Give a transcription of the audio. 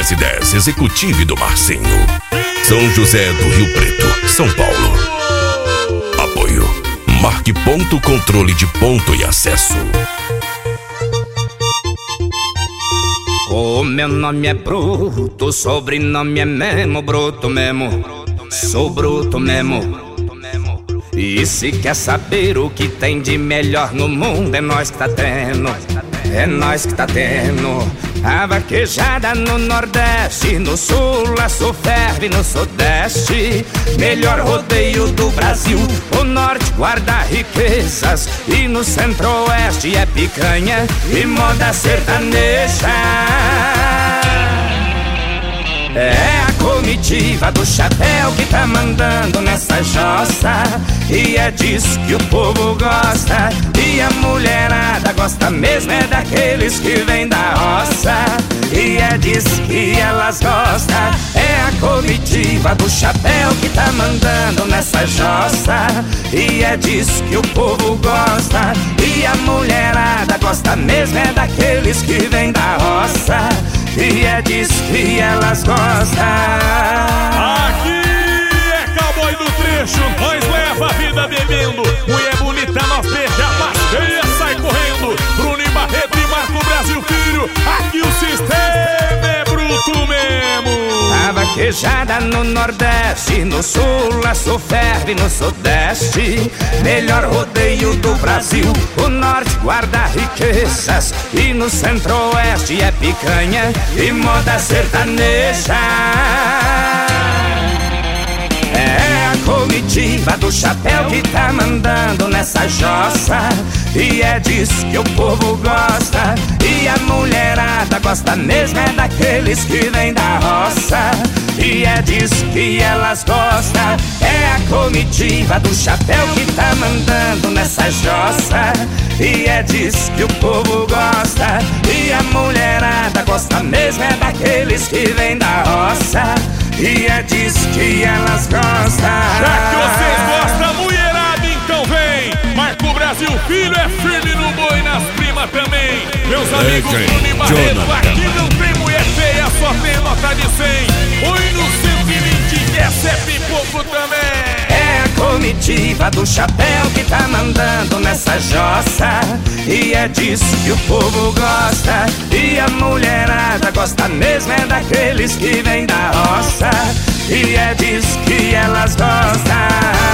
1010, Executive do Marcinho. São José do Rio Preto, São Paulo. Apoio Marque Ponto, controle de ponto e acesso. O meu nome é Bruto, sobrenome é mesmo Bruto mesmo. Sou bruto mesmo. E se quer saber o que tem de melhor no mundo, é nós que tá tendo. É nós que tá tendo. A vaquejada no Nordeste, no Sul a ferve no Sudeste. Melhor rodeio do Brasil. O Norte guarda riquezas e no Centro-Oeste é picanha e moda sertaneja. É a comitiva do chapéu que tá mandando nessa jossa, e é disso que o povo gosta. E a mulherada gosta mesmo é daqueles que vêm da roça, e é disso que elas gostam. É a comitiva do chapéu que tá mandando nessa jossa, e é disso que o povo gosta. E a mulherada gosta mesmo é daqueles que vêm da roça, e é disso que elas gostam. Aqui é cowboy do trecho, nós leva a vida bebendo. Mulher bonita, nós beija, passeia, sai correndo. Bruno e Barreto e Marco Brasil Filho, aqui o sistema é bruto mesmo. A vaquejada no Nordeste, no Sul a ferve no Sudeste. Melhor rodeio do Brasil. O Norte guarda riquezas e no Centro-Oeste é picanha e moda sertaneja. É a comitiva do chapéu que tá mandando nessa jossa, e é disso que o povo gosta. E a mulherada gosta mesmo é daqueles que vêm da roça, e é disso que elas gostam. É a comitiva do chapéu que tá mandando nessa jossa, e é disso que o povo gosta. E a mulherada gosta mesmo é daqueles que vêm da roça, e é disso que elas gostam. Já que vocês gostam, mulherada, então vem. Marco Brasil Filho é firme no boi, nas primas também. Meus amigos Bruno e Barreto, aqui não tem mulher feia, só tem nota de 100. Oi no 120, essa é pipoco também. É a comitiva do chapéu que tá mandando nessa jossa, e é disso que o povo gosta. E a mulherada gosta mesmo é daqueles que vêm da roça, e é disso que elas gostam.